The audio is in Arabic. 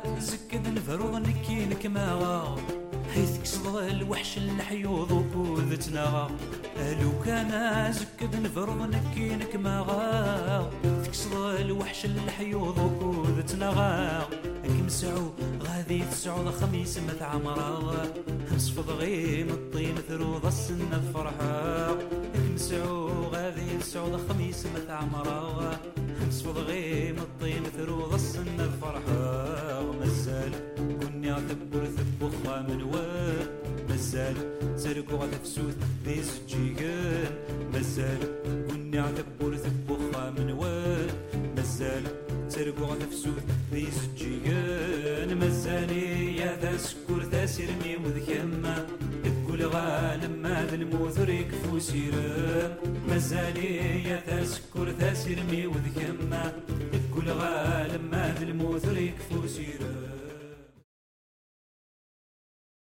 زكد نفرض نكينك ماغا حيث كسض الوحش الحيوض وكوذ تناغا لو كان زكد نفرض نكينك ماغا تكسض الوحش الحيوض وكوذ تناغا كمسعو غادي تسعود خميس مت عمرا نصفض غيم الطين ثروض السنة فرحا كمسعو غادي تسعود خميس مت عمرا نصفض غيم الطين ثروض السنة فرحا مازال كوني غتبر ثبوخا من وين مازال سرقو غتفسوث ذي زجيجان مازال كوني غتبر ثبوخا من وين مازال سرقو غتفسوث ذي زجيجان مازالي يا ذا سكور ذا سرمي وذكما تقول غالم هذا الموت ريك فوسيرم مازالي يا ذا سكور ذا سرمي وذكما تقول غالم هذا الموت ريك فوسيرم